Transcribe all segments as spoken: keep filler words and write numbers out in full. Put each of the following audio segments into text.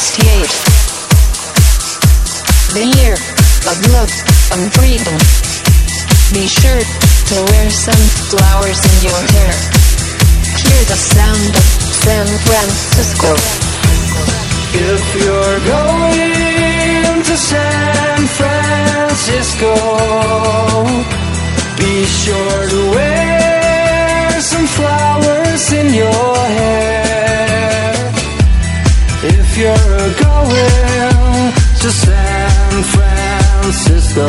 sixty-eight. The year of love and freedom. Be sure to wear sunflowers in your hair. Hear the sound of San Francisco. If you're going to San Francisco, be sure to wear some flowers in your hair. If you're going to San Francisco,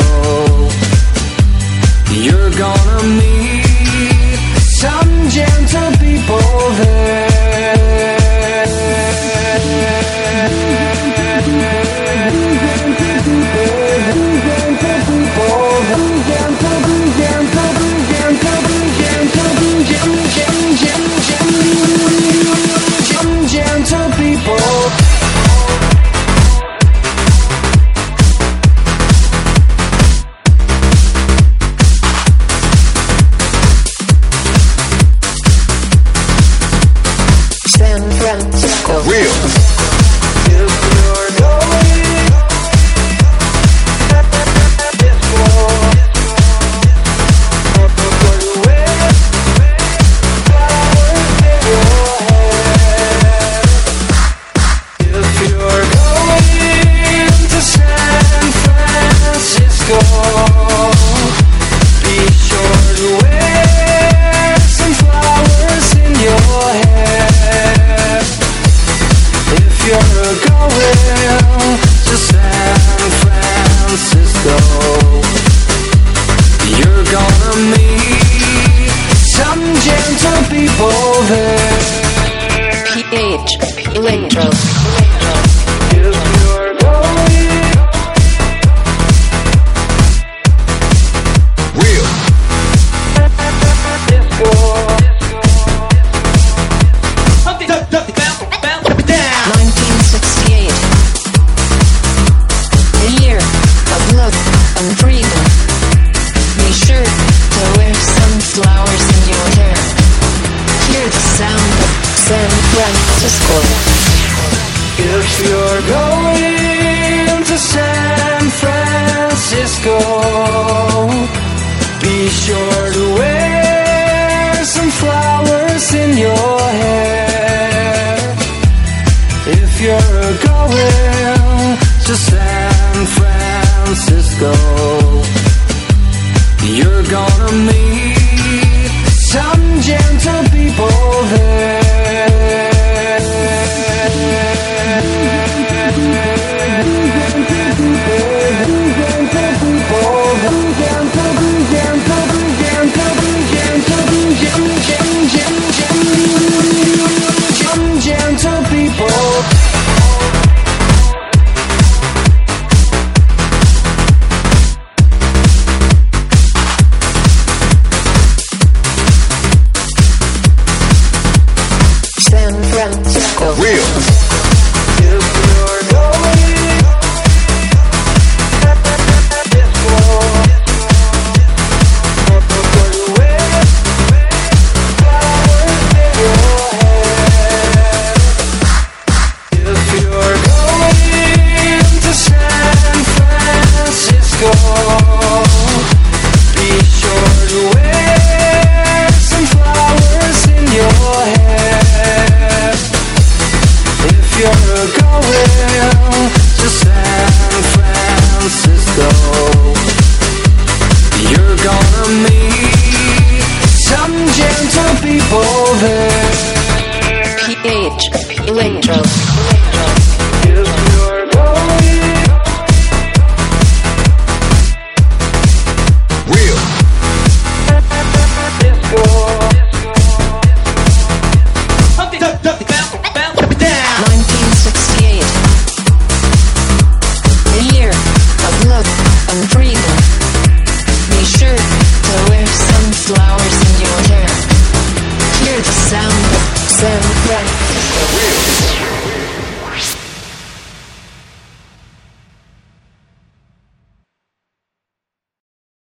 you're gonna meet some gentle people there. Gentle people. San Francisco. Real. P H Electro. nineteen sixty-eight. The year of love and freedom. Be sure to wear sunflowers in your hair. Hear the sound of San Francisco. If you're going to San Francisco, be sure to wear some flowers in your hair. If you're going to San Francisco, you're gonna meet some gentle people there.